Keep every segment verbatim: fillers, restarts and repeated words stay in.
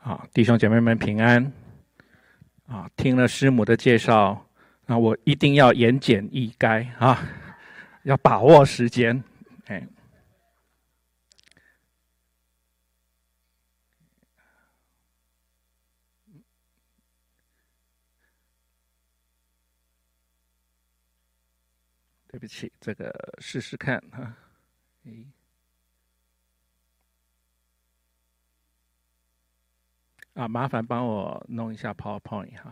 啊，弟兄姐妹们平安啊！听了师母的介绍，那我一定要言简意赅啊，要把握时间。哎，对不起，这个试试看哈。哎，啊，麻烦帮我弄一下 PowerPoint 哈。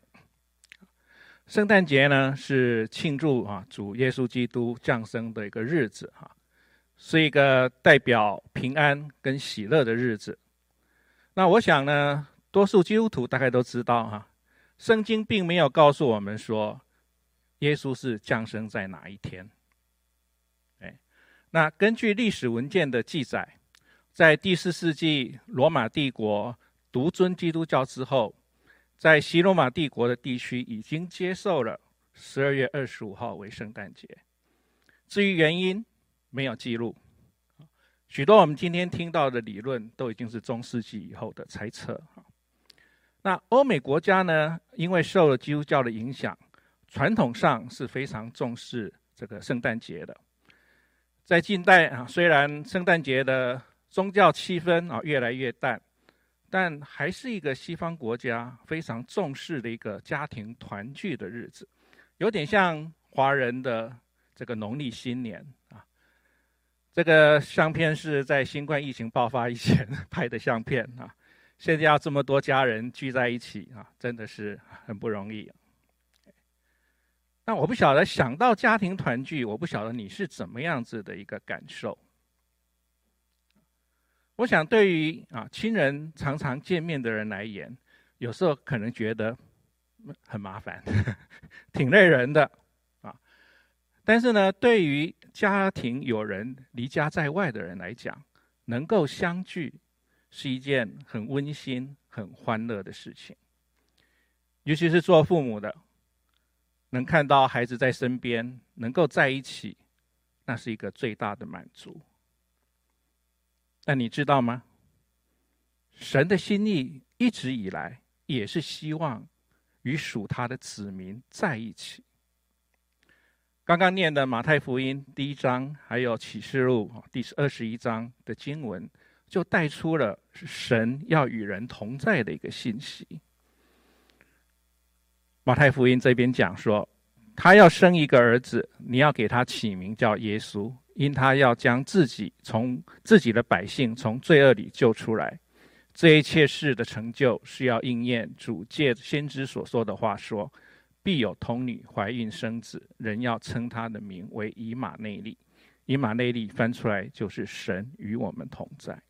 圣诞节呢是庆祝啊主耶稣基督降生的一个日子哈，是一个代表平安跟喜乐的日子。那我想呢，多数基督徒大概都知道哈，圣经并没有告诉我们说耶稣是降生在哪一天。那根据历史文件的记载，在第四世纪罗马帝国独尊基督教之后，在西罗马帝国的地区已经接受了十二月二十五号为圣诞节。至于原因，没有记录。许多我们今天听到的理论都已经是中世纪以后的猜测。那欧美国家呢，因为受了基督教的影响，传统上是非常重视这个圣诞节的。在近代啊，虽然圣诞节的宗教气氛啊越来越淡，但还是一个西方国家非常重视的一个家庭团聚的日子，有点像华人的这个农历新年啊。这个相片是在新冠疫情爆发以前拍的相片啊，现在要这么多家人聚在一起啊，真的是很不容易。那我不晓得想到家庭团聚，我不晓得你是怎么样子的一个感受。我想对于啊亲人常常见面的人来言，有时候可能觉得很麻烦，挺累人的啊。但是呢，对于家庭有人离家在外的人来讲，能够相聚是一件很温馨、很欢乐的事情。尤其是做父母的，能看到孩子在身边，能够在一起，那是一个最大的满足。但你知道吗？神的心意一直以来也是希望与属他的子民在一起。刚刚念的马太福音第一章，还有启示录第二十一章的经文，就带出了神要与人同在的一个信息。马太福音这边讲说，他要生一个儿子，你要给他起名叫耶稣，因他要将自己从自己的百姓从罪恶里救出来。这一切事的成就，是要应验主借先知所说的话说，必有童女怀孕生子，人要称他的名为以马内利。以马内利翻出来就是神与我们同在。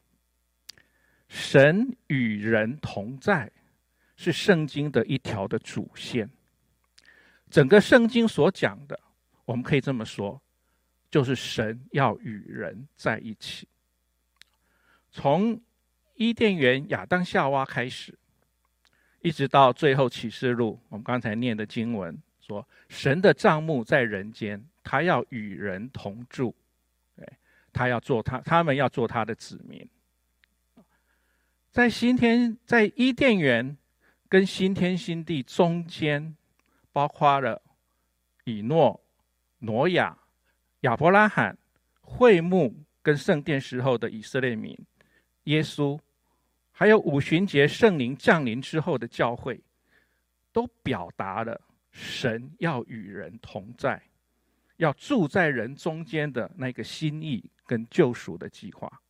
神与人同在是圣经的一条的主线。整个圣经所讲的，我们可以这么说，就是神要与人在一起。从伊甸园亚当夏娃开始，一直到最后启示录，我们刚才念的经文说，神的帐幕在人间，他要与人同住，他要做他，他们要做他的子民。在新天，在伊甸园跟新天新地中间，包括了以诺、挪亚、亚伯拉罕、会幕跟圣殿时候的以色列民、耶稣，还有五旬节圣灵降临之后的教会，都表达了神要与人同在，要住在人中间的那个心意跟救赎的计划。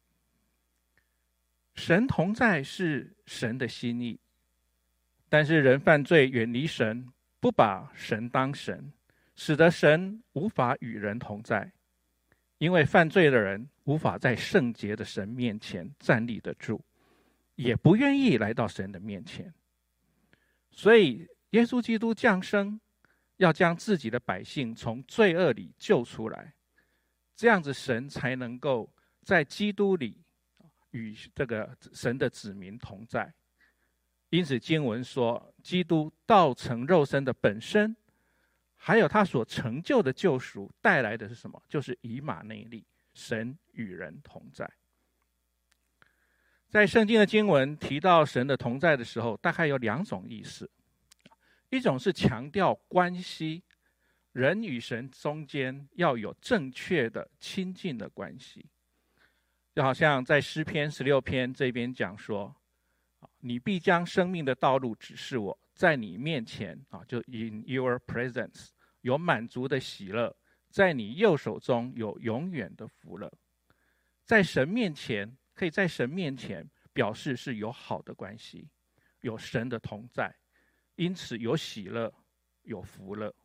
神同在是神的心意，但是人犯罪远离神，不把神当神，使得神无法与人同在。因为犯罪的人无法在圣洁的神面前站立得住，也不愿意来到神的面前。所以耶稣基督降生，要将自己的百姓从罪恶里救出来，这样子神才能够在基督里与这个神的子民同在。因此经文说，基督道成肉身的本身，还有他所成就的救赎带来的是什么？就是以马内利，神与人同在。 在圣经的经文提到神的同在的时候，大概有两种意思。一种是强调关系，人与神中间要有正确的亲近的关系，就好像在诗篇十六篇这边讲说，你必将生命的道路指示我，在你面前啊，就 in your presence 有满足的喜乐，在你右手中有永远的福乐。在神面前，可以在神面前表示是有好的关系，有神的同在，因此有喜乐，有福乐。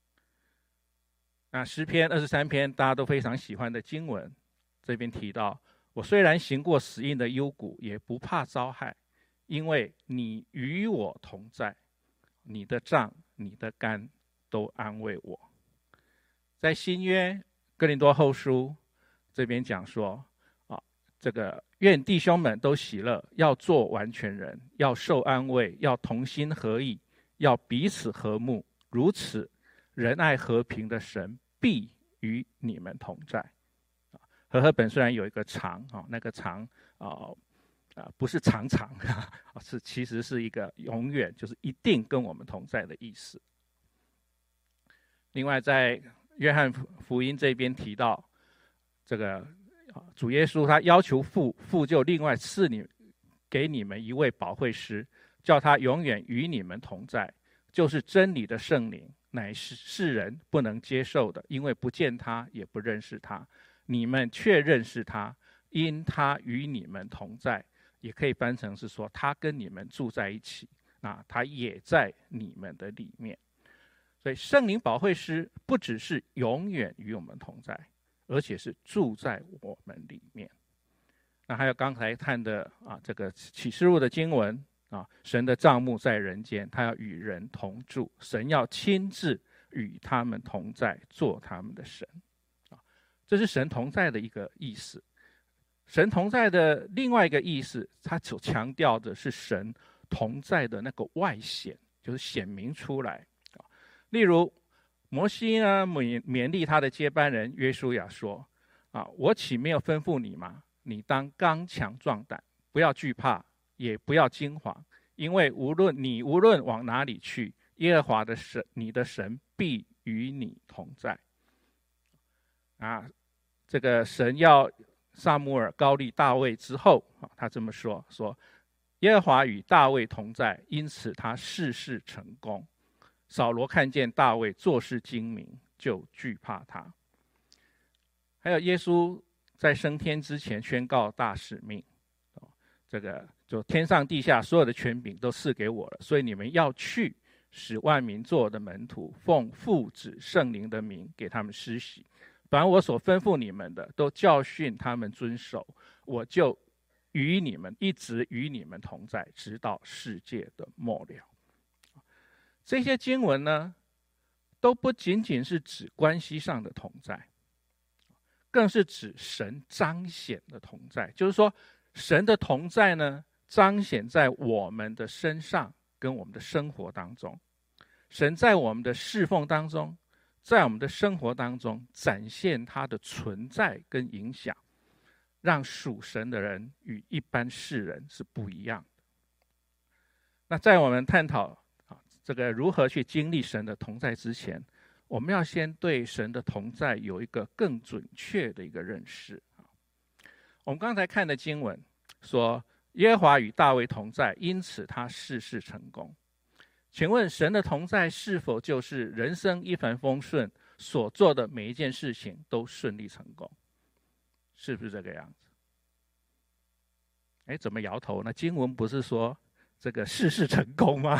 那诗篇二十三篇大家都非常喜欢的经文，这边提到，我虽然行过死荫的幽谷，也不怕遭害，因为你与我同在，你的杖你的竿都安慰我。在新约哥林多后书这边讲说，啊，这个愿弟兄们都喜乐，要做完全人，要受安慰，要同心合意，要彼此和睦，如此仁爱和平的神必与你们同在。和合本虽然有一个常，那个常啊啊不是常常，是其实是一个永远，就是一定跟我们同在的意思。另外在约翰福音这边提到，这个主耶稣他要求父，父就另外赐你给你们一位保惠师，叫他永远与你们同在，就是真理的圣灵，乃是世人不能接受的，因为不见他也不认识他，你们却认识他，因他与你们同在。也可以翻成是说，他跟你们住在一起，啊，他也在你们的里面。所以圣灵保惠师不只是永远与我们同在，而且是住在我们里面。那还有刚才看的啊，这个启示录的经文啊，神的帐幕在人间，他要与人同住，神要亲自与他们同在，做他们的神。啊，这是神同在的一个意思。神同在的另外一个意思，他所强调的是神同在的那个外显，就是显明出来。例如摩西呢勉勉励他的接班人约书亚说，啊，我岂没有吩咐你吗？你当刚强壮胆，不要惧怕，也不要惊惶，因为无论你无论往哪里去，耶和华的神你的神必与你同在。啊，这个神要撒母耳膏立大卫之后，他这么说，说耶和华与大卫同在，因此他事事成功。扫罗看见大卫做事精明，就惧怕他。还有耶稣在升天之前宣告大使命，这个就天上地下所有的权柄都赐给我了，所以你们要去，使万民做我的门徒，奉父子圣灵的名给他们施洗，凡我所吩咐你们的，都教训他们遵守，我就与你们一直与你们同在，直到世界的末了。这些经文呢，都不仅仅是指关系上的同在，更是指神彰显的同在。就是说，神的同在呢，彰显在我们的身上跟我们的生活当中。神在我们的侍奉当中，在我们的生活当中展现他的存在跟影响，让属神的人与一般世人是不一样的。那在我们探讨这个如何去经历神的同在之前，我们要先对神的同在有一个更准确的一个认识。我们刚才看的经文说，耶和华与大卫同在，因此他事事成功。请问神的同在是否就是人生一帆风顺，所做的每一件事情都顺利成功？是不是这个样子？哎，怎么摇头呢？经文不是说这个事事成功吗？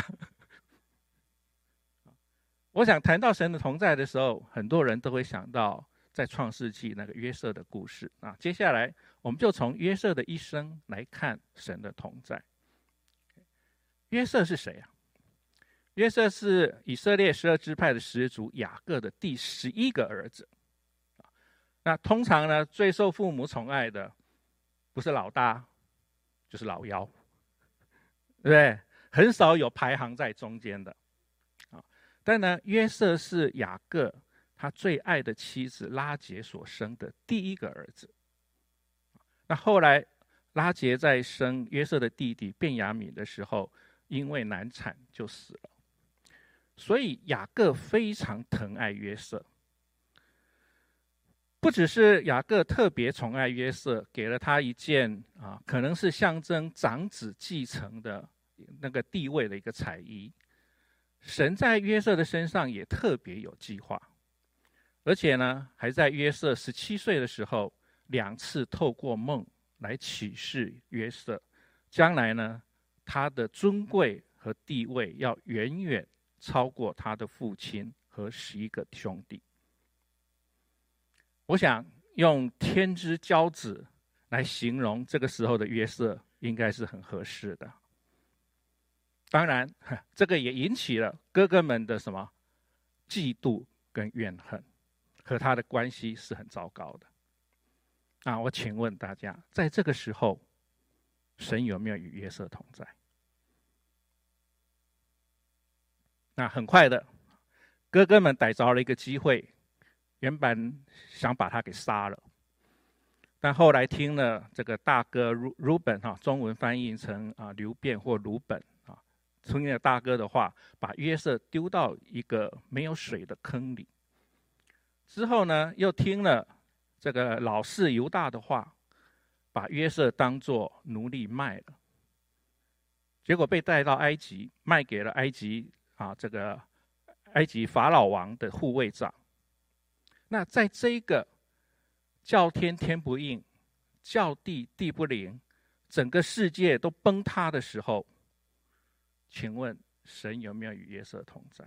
我想谈到神的同在的时候，很多人都会想到在创世纪那个约瑟的故事啊。接下来我们就从约瑟的一生来看神的同在。约瑟是谁啊？约瑟是以色列十二支派的始祖雅各的第十一个儿子。那通常呢，最受父母宠爱的不是老大，就是老幺，对不对？很少有排行在中间的。但呢，约瑟是雅各他最爱的妻子拉结所生的第一个儿子。那后来拉结在生约瑟的弟弟便雅悯的时候，因为难产就死了。所以雅各非常疼爱约瑟。不只是雅各特别宠爱约瑟，给了他一件啊，可能是象征长子继承的那个地位的一个彩衣。神在约瑟的身上也特别有计划，而且呢，还在约瑟十七岁的时候，两次透过梦来启示约瑟，将来呢，他的尊贵和地位要远远超过他的父亲和十一个兄弟。我想用天之骄子来形容这个时候的约瑟，应该是很合适的。当然，这个也引起了哥哥们的什么嫉妒跟怨恨，和他的关系是很糟糕的。啊，我请问大家，在这个时候，神有没有与约瑟同在？那很快的，哥哥们逮着了一个机会，原本想把他给杀了，但后来听了这个大哥鲁本哈，中文翻译成啊刘辩或鲁本啊，听了大哥的话，把约瑟丢到一个没有水的坑里。之后呢，又听了这个老四犹大的话，把约瑟当作奴隶卖了。结果被带到埃及，卖给了埃及啊这个埃及法老王的护卫长。那在这个叫天天不应，叫地地不灵，整个世界都崩塌的时候，请问神有没有与约瑟同在？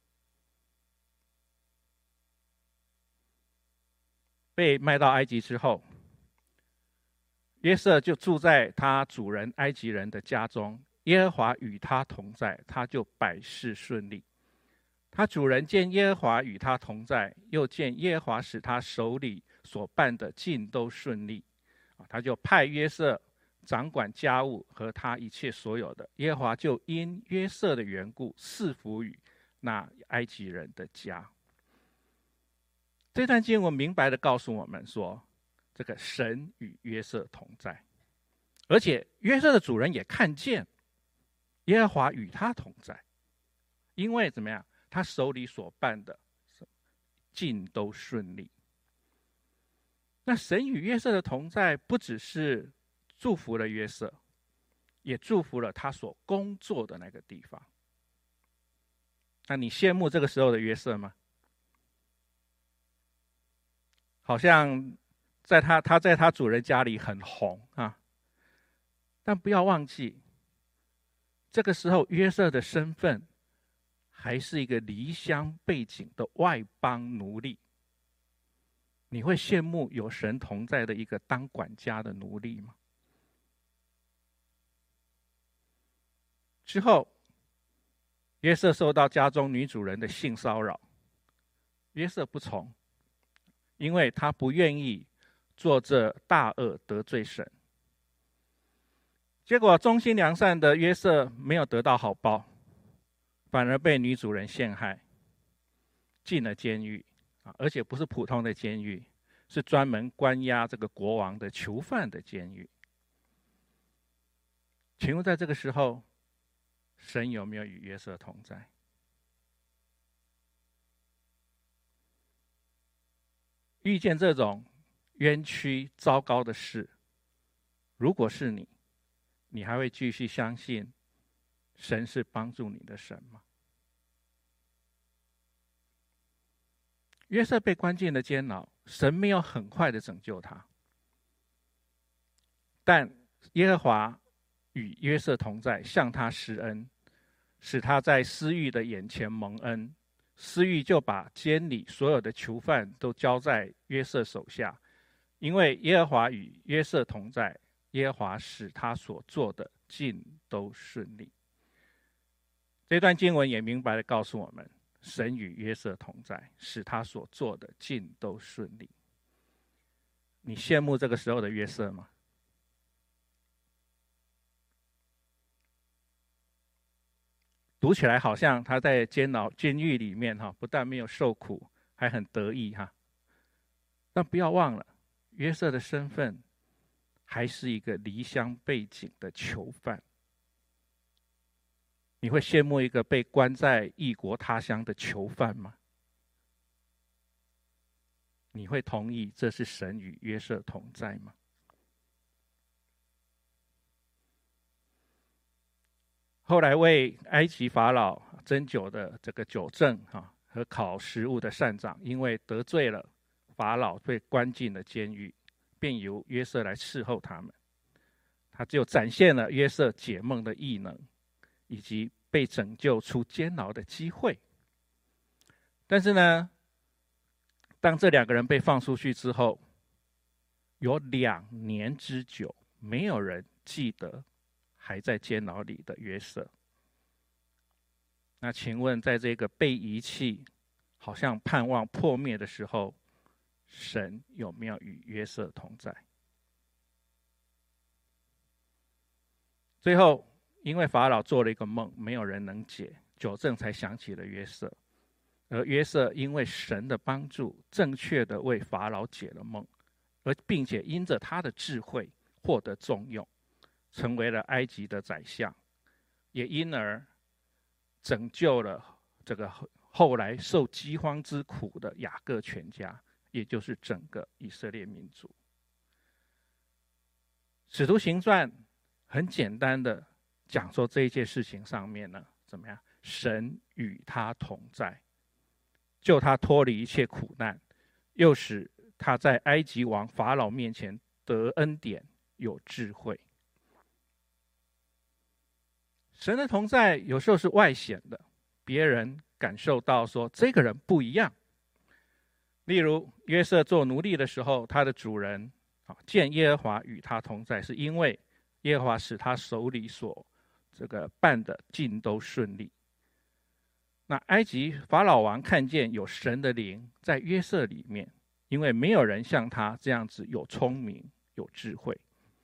被卖到埃及之后，约瑟就住在他主人埃及人的家中，耶和华与他同在，他就百事顺利。他主人见耶和华与他同在，又见耶和华使他手里所办的尽都顺利，他就派约瑟掌管家务和他一切所有的。耶和华就因约瑟的缘故赐福于那埃及人的家。这段经文明白的告诉我们说，这个神与约瑟同在，而且约瑟的主人也看见耶和华与他同在，因为怎么样？他手里所办的尽都顺利。那神与约瑟的同在，不只是祝福了约瑟，也祝福了他所工作的那个地方。那你羡慕这个时候的约瑟吗？好像在他他在他主人家里很红啊，但不要忘记，这个时候约瑟的身份还是一个离乡背井的外邦奴隶。你会羡慕有神同在的一个当管家的奴隶吗？之后，约瑟受到家中女主人的性骚扰，约瑟不从，因为他不愿意做这大恶得罪神。结果忠心良善的约瑟没有得到好报，反而被女主人陷害，进了监狱，而且不是普通的监狱，是专门关押这个国王的囚犯的监狱。请问在这个时候，神有没有与约瑟同在？遇见这种冤屈糟糕的事，如果是你，你还会继续相信神是帮助你的神吗？约瑟被关进了监牢，神没有很快的拯救他，但耶和华与约瑟同在，向他施恩，使他在司狱的眼前蒙恩。司狱就把监里所有的囚犯都交在约瑟手下，因为耶和华与约瑟同在，耶和华使他所做的尽都顺利。这段经文也明白地告诉我们，神与约瑟同在，使他所做的尽都顺利。你羡慕这个时候的约瑟吗？读起来好像他在监牢监狱里面哈，不但没有受苦，还很得意哈。但不要忘了，约瑟的身份还是一个离乡背井的囚犯？你会羡慕一个被关在异国他乡的囚犯吗？你会同意这是神与约瑟同在吗？后来为埃及法老斟酒的这个酒政哈和烤食物的膳长，因为得罪了法老，被关进了监狱，便由约瑟来伺候他们。他就展现了约瑟解梦的异能，以及被拯救出监牢的机会。但是呢，当这两个人被放出去之后，有两年之久，没有人记得还在监牢里的约瑟。那请问，在这个被遗弃、好像盼望破灭的时候，神有没有与约瑟同在？最后，因为法老做了一个梦，没有人能解，酒政才想起了约瑟。而约瑟因为神的帮助，正确的为法老解了梦，而并且因着他的智慧获得重用，成为了埃及的宰相，也因而拯救了这个后来受饥荒之苦的雅各全家，也就是整个以色列民族。使徒行传很简单的讲说这一件事情上面呢，怎么样？神与他同在，救他脱离一切苦难，又使他在埃及王法老面前得恩典，有智慧。神的同在有时候是外显的，别人感受到说这个人不一样。例如约瑟做奴隶的时候，他的主人见耶和华与他同在，是因为耶和华使他手里所这个办的尽都顺利。那埃及法老王看见有神的灵在约瑟里面，因为没有人像他这样子有聪明有智慧。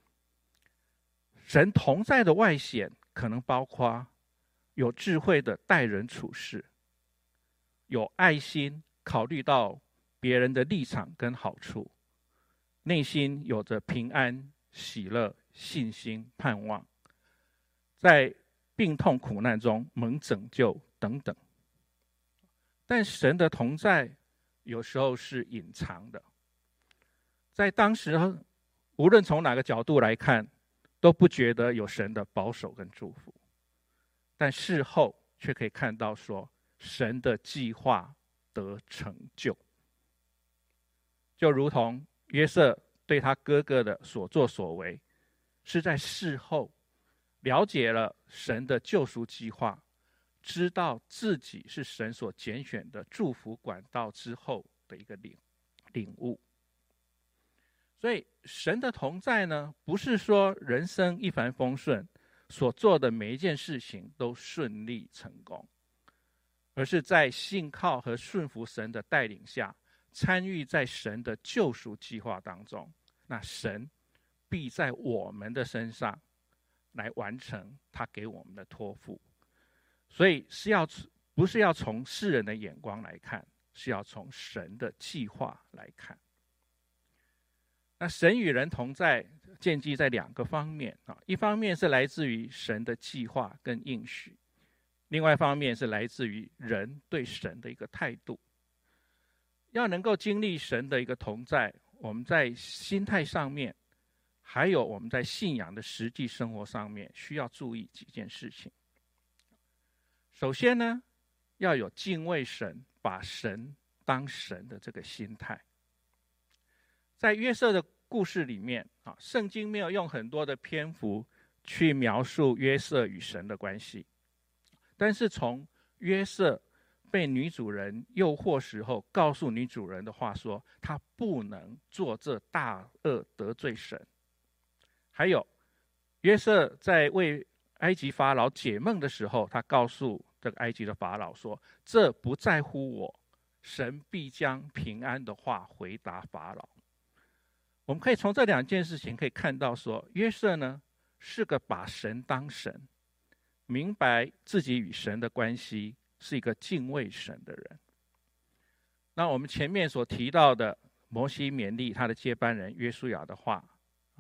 神同在的外显可能包括有智慧的待人处事，有爱心考虑到别人的立场跟好处，内心有着平安、喜乐、信心、盼望，在病痛苦难中蒙拯救等等。但神的同在有时候是隐藏的，在当时无论从哪个角度来看，都不觉得有神的保守跟祝福，但事后却可以看到说神的计划得成就。就如同约瑟对他哥哥的所作所为，是在事后了解了神的救赎计划，知道自己是神所拣选的祝福管道之后的一个领领悟。所以神的同在呢，不是说人生一帆风顺，所做的每一件事情都顺利成功，而是在信靠和顺服神的带领下，参与在神的救赎计划当中，那神必在我们的身上来完成他给我们的托付。所以是要不是要从世人的眼光来看，是要从神的计划来看。那神与人同在建基在两个方面啊，一方面是来自于神的计划跟应许，另外一方面是来自于人对神的一个态度。要能够经历神的一个同在，我们在心态上面，还有我们在信仰的实际生活上面，需要注意几件事情。首先呢，要有敬畏神、把神当神的这个心态。在约瑟的故事里面啊，圣经没有用很多的篇幅去描述约瑟与神的关系，但是从约瑟被女主人诱惑时候告诉女主人的话说，他不能做这大恶得罪神。还有约瑟在为埃及法老解梦的时候，他告诉这个埃及的法老说，这不在乎我，神必将平安的话回答法老。我们可以从这两件事情可以看到说，约瑟呢是个把神当神，明白自己与神的关系，是一个敬畏神的人。那我们前面所提到的摩西勉励他的接班人约书亚的话，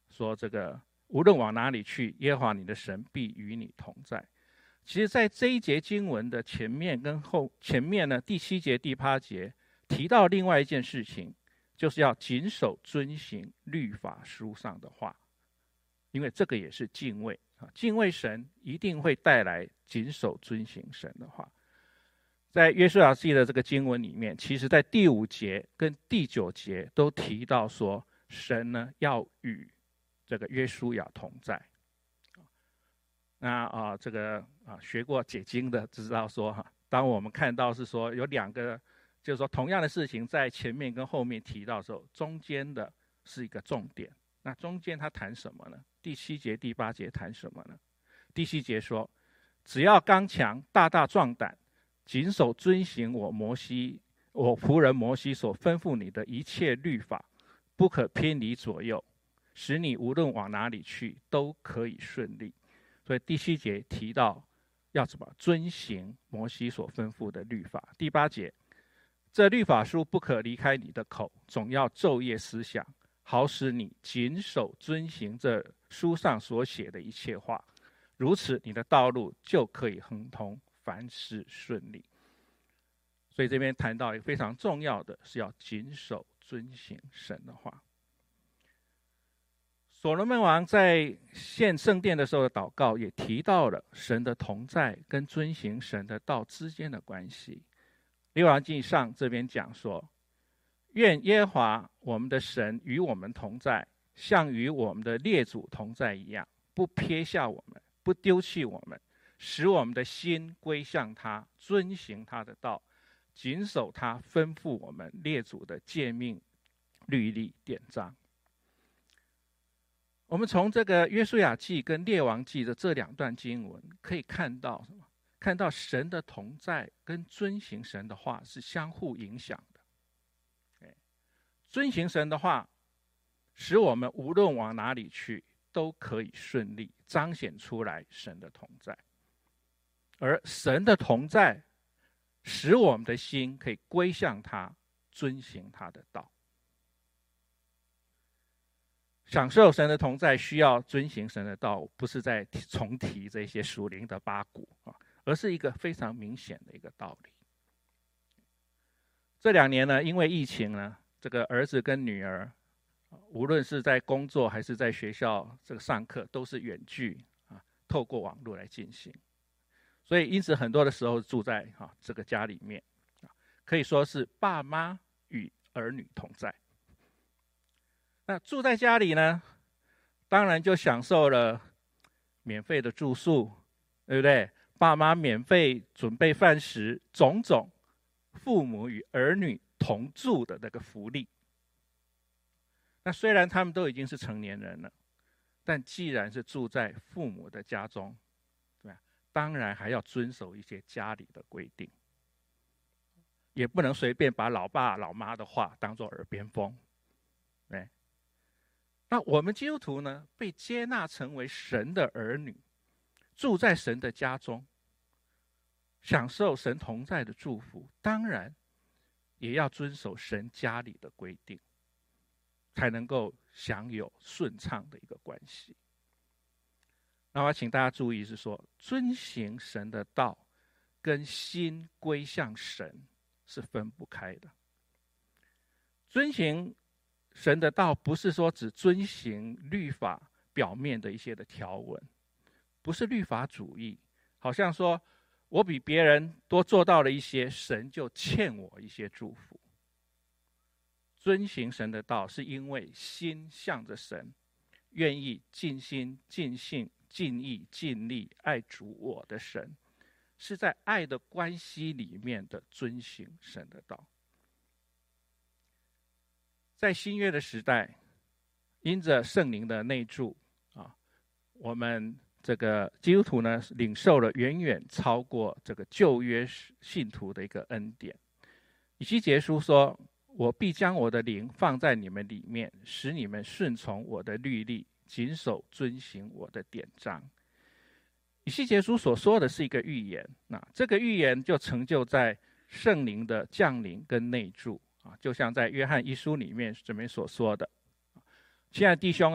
说这个无论往哪里去，耶和华你的神必与你同在。其实在这一节经文的前面跟后前面呢，第七节第八节提到另外一件事情，就是要谨守遵行律法书上的话，因为这个也是敬畏啊，敬畏神一定会带来谨守遵行神的话。在约书亚记的这个经文里面，其实在第五节跟第九节都提到说，神呢要与这个约书亚同在。那啊，这个啊学过解经的知道说哈，当我们看到是说有两个，就是说同样的事情在前面跟后面提到的时候，中间的是一个重点。那中间他谈什么呢？第七节、第八节谈什么呢？第七节说，只要刚强、大大壮胆，谨守遵行我摩西、我仆人摩西所吩咐你的一切律法，不可偏离左右，使你无论往哪里去都可以顺利。所以第七节提到要怎么遵行摩西所吩咐的律法。第八节，这律法书不可离开你的口，总要昼夜思想，好使你谨守遵行这书上所写的一切话，如此你的道路就可以亨通，凡事顺利。所以这边谈到一个非常重要的，是要谨守遵行神的话。所罗门王在献圣殿的时候的祷告，也提到了神的同在跟遵行神的道之间的关系。列王纪上这边讲说，愿耶和华我们的神与我们同在，像与我们的列祖同在一样，不撇下我们，不丢弃我们，使我们的心归向他，遵行他的道，谨守他吩咐我们列祖的诫命、律例、典章。我们从这个约书亚记跟列王记的这两段经文可以看到什么？看到神的同在跟遵行神的话是相互影响的。遵行神的话，使我们无论往哪里去都可以顺利，彰显出来神的同在。而神的同在，使我们的心可以归向他，遵行他的道。享受神的同在，需要遵行神的道，不是在重提这些属灵的八股啊，而是一个非常明显的一个道理。这两年呢，因为疫情呢，这个儿子跟女儿，无论是在工作还是在学校这个上课，都是远距啊，透过网络来进行。所以因此很多的时候住在啊这个家里面，可以说是爸妈与儿女同在。那住在家里呢，当然就享受了免费的住宿，对不对？爸妈免费准备饭食，种种父母与儿女同住的那个福利。那虽然他们都已经是成年人了，但既然是住在父母的家中，对吧？当然还要遵守一些家里的规定，也不能随便把老爸老妈的话当作耳边风，对。那我们基督徒呢，被接纳成为神的儿女，住在神的家中，享受神同在的祝福，当然也要遵守神家里的规定，才能够享有顺畅的一个关系。那我请大家注意是说，遵行神的道跟心归向神是分不开的。遵行神的道不是说只遵行律法表面的一些的条文，不是律法主义，好像说我比别人多做到了一些，神就欠我一些祝福。遵行神的道是因为心向着神，愿意尽心尽性尽意尽力爱主我的神，是在爱的关系里面的遵行神的道。在新约的时代，因着圣灵的内住啊，我们这个基督徒呢，领受了远远超过这个旧约信徒的一个恩典。以西结书说，我必将我的灵放在你们里面，使你们顺从我的律例，谨守遵行我的典章。以西结书所说的是一个预言，那这个预言就成就在圣灵的降临跟内住。就像在约翰一书里面这边所说的，亲爱的弟兄啊，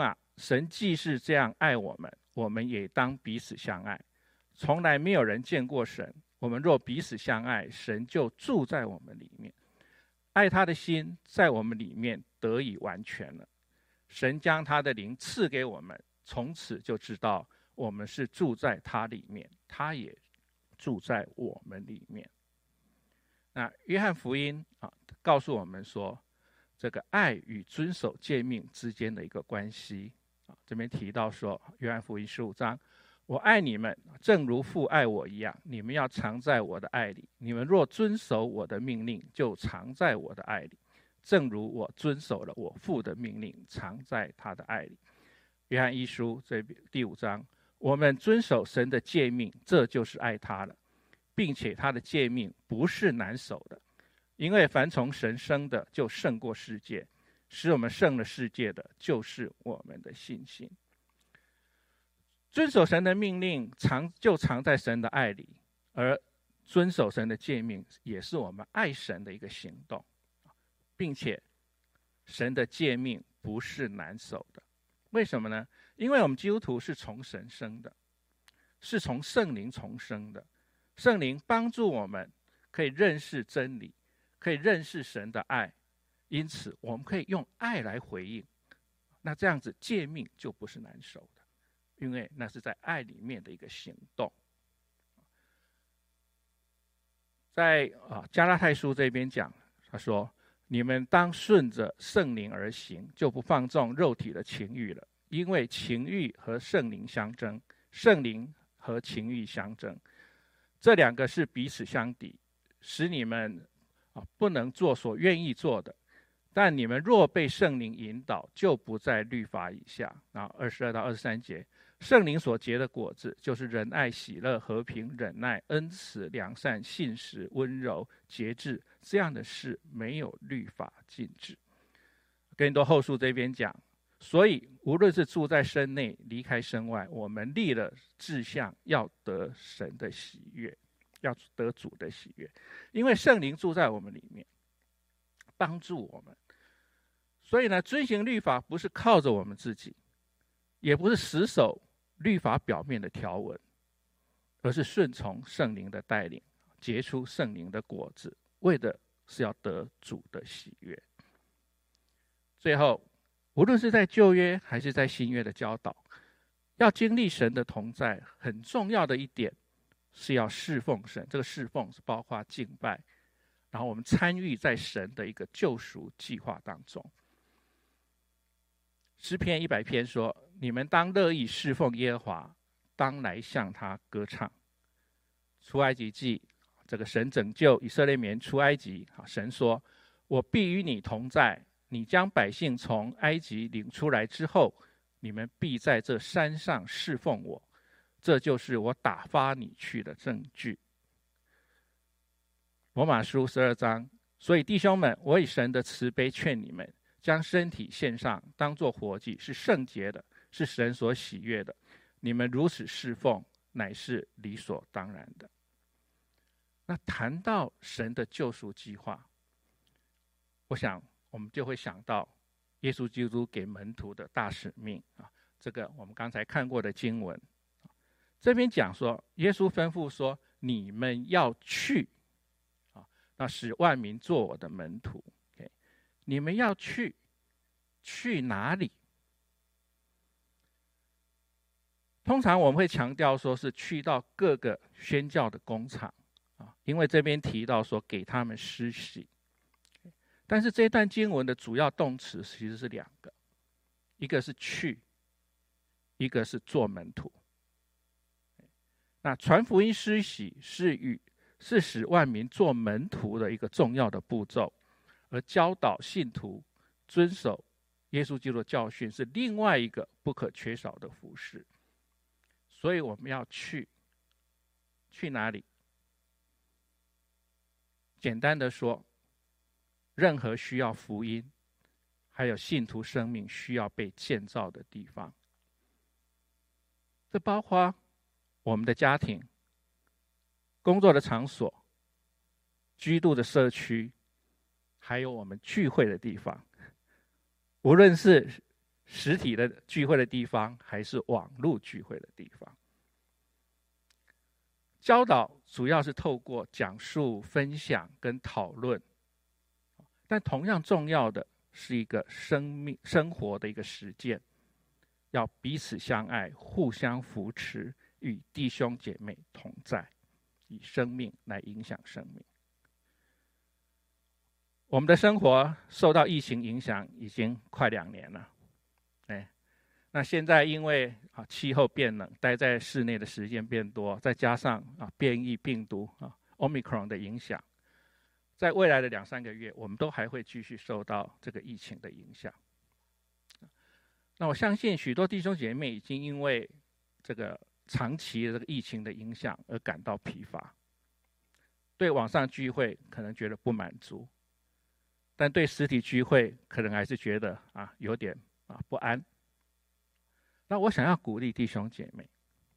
神既是这样爱我们，我们也当彼此相爱。从来没有人见过神，我们若彼此相爱，神就住在我们里面。爱他的心在我们里面得以完全了。神将他的灵赐给我们，从此就知道我们是住在他里面，他也住在我们里面。那约翰福音啊，告诉我们说，这个爱与遵守诫命之间的一个关系啊。这边提到说，约翰福音十五章，我爱你们，正如父爱我一样，你们要常在我的爱里。你们若遵守我的命令，就常在我的爱里，正如我遵守了我父的命令，常在他的爱里。约翰一书这第五章，我们遵守神的诫命，这就是爱他了，并且他的诫命不是难守的，因为凡从神生的就胜过世界，使我们胜了世界的就是我们的信心。遵守神的命令藏就藏在神的爱里，而遵守神的诫命也是我们爱神的一个行动，并且神的诫命不是难守的。为什么呢？因为我们基督徒是从神生的，是从圣灵重生的。圣灵帮助我们可以认识真理，可以认识神的爱，因此我们可以用爱来回应。那这样子诫命就不是难守的，因为那是在爱里面的一个行动。在啊加拉太书这边讲，他说，你们当顺着圣灵而行，就不放纵肉体的情欲了，因为情欲和圣灵相争，圣灵和情欲相争，这两个是彼此相敌，使你们啊不能做所愿意做的。但你们若被圣灵引导，就不在律法以下。然后二十二到二十三节，圣灵所结的果子，就是仁爱、喜乐、和平、忍耐、恩慈、良善、信实、温柔、节制，这样的事没有律法禁止。哥林多后书这边讲，所以无论是住在身内，离开身外，我们立了志向，要得神的喜悦，要得主的喜悦，因为圣灵住在我们里面，帮助我们。所以呢，遵行律法不是靠着我们自己，也不是死守律法表面的条文，而是顺从圣灵的带领，结出圣灵的果子，为的是要得主的喜悦。最后，无论是在旧约还是在新约的教导，要经历神的同在，很重要的一点是要侍奉神。这个侍奉是包括敬拜，然后我们参与在神的一个救赎计划当中。诗篇一百篇说，你们当乐意侍奉耶和华，当来向他歌唱。出埃及记，这个神拯救以色列民出埃及，神说，我必与你同在，你将百姓从埃及领出来之后，你们必在这山上侍奉我，这就是我打发你去的证据。罗马书十二章，所以弟兄们，我以神的慈悲劝你们，将身体献上，当作活祭，是圣洁的，是神所喜悦的。你们如此侍奉，乃是理所当然的。那谈到神的救赎计划，我想我们就会想到耶稣基督给门徒的大使命啊。这个我们刚才看过的经文，这边讲说，耶稣吩咐说，你们要去啊，那使万民做我的门徒。你们要去，去哪里？通常我们会强调说是去到各个宣教的工厂啊，因为这边提到说给他们施洗。但是这段经文的主要动词其实是两个，一个是去，一个是做门徒。那传福音施洗是与是使万民做门徒的一个重要的步骤。而教导信徒遵守耶稣基督的教训是另外一个不可缺少的服事。所以我们要去，去哪里？简单的说，任何需要福音，还有信徒生命需要被建造的地方，这包括我们的家庭、工作的场所、居住的社区，还有我们聚会的地方。无论是实体的聚会的地方，还是网络聚会的地方。教导主要是透过讲述、分享跟讨论，但同样重要的是一个生命生活的一个实践，要彼此相爱，互相扶持，与弟兄姐妹同在，以生命来影响生命。我们的生活受到疫情影响已经快两年了，哎，那现在因为啊气候变冷，待在室内的时间变多，再加上啊变异病毒啊 Omicron 的影响，在未来的两三个月，我们都还会继续受到这个疫情的影响。那我相信许多弟兄姐妹已经因为这个长期的这个疫情的影响而感到疲乏，对网上聚会可能觉得不满足，但对实体聚会可能还是觉得啊有点啊不安。那我想要鼓励弟兄姐妹，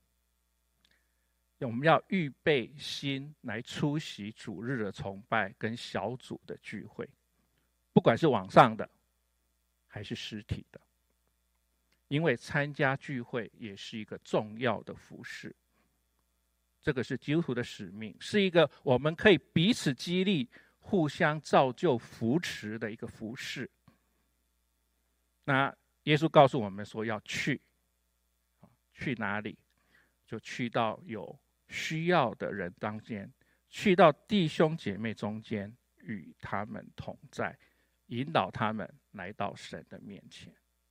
我们要预备心来出席主日的崇拜跟小组的聚会，不管是网上的还是实体的，因为参加聚会也是一个重要的服事。这个是基督徒的使命，是一个我们可以彼此激励、互相造就、扶持的一个服事。那耶稣告诉我们说要去，去哪里？就去到有需要的人当间，去到弟兄姐妹中间，与他们同在，引导他们来到神的面前。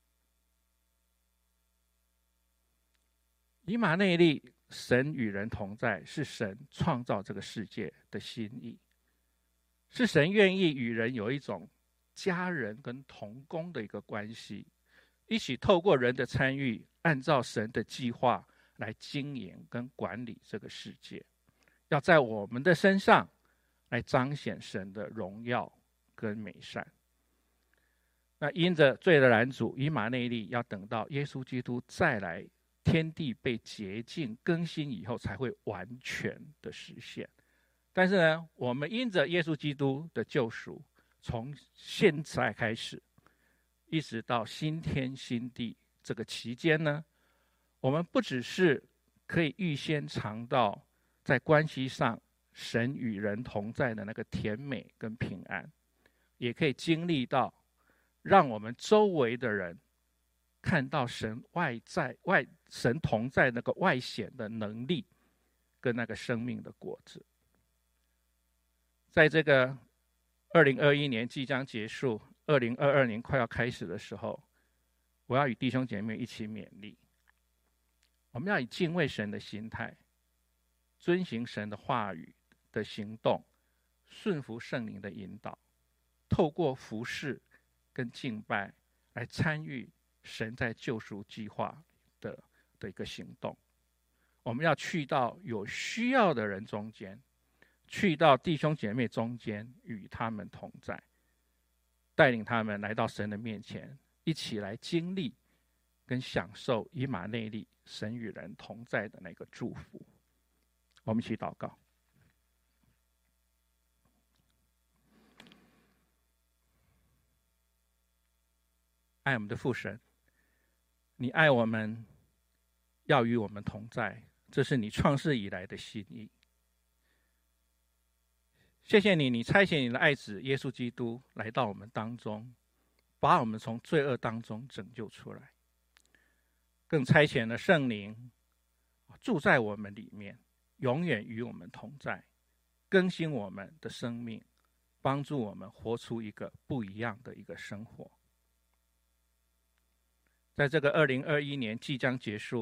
以马内利，神与人同在，是神创造这个世界的心意，是神愿意与人有一种家人跟同工的一个关系，一起透过人的参与，按照神的计划来经营跟管理这个世界，要在我们的身上来彰显神的荣耀跟美善。那因着罪的拦阻，以马内利要等到耶稣基督再来，天地被洁净更新以后，才会完全的实现。但是呢，我们因着耶稣基督的救赎，从现在开始一直到新天新地这个期间呢，我们不只是可以预先尝到在关系上神与人同在的那个甜美跟平安，也可以经历到让我们周围的人看到神外在外神同在那个外显的能力跟那个生命的果子。在这个二零二一年即将结束，二零二二年快要开始的时候，我要与弟兄姐妹一起勉励，我们要以敬畏神的心态，遵行神的话语的行动，顺服圣灵的引导，透过服事跟敬拜来参与神在救赎计划 的, 的一个行动。我们要去到有需要的人中间，去到弟兄姐妹中间，与他们同在，带领他们来到神的面前，一起来经历跟享受以马内利神与人同在的那个祝福。我们一起祷告。爱我们的父神，你爱我们，要与我们同在，这是你创世以来的心意。谢谢你，你差遣你的爱子耶稣基督来到我们当中，把我们从罪恶当中拯救出来，更差遣了圣灵住在我们里面，永远与我们同在，更新我们的生命，帮助我们活出一个不一样的一个生活。在这个二零二一年即将结束，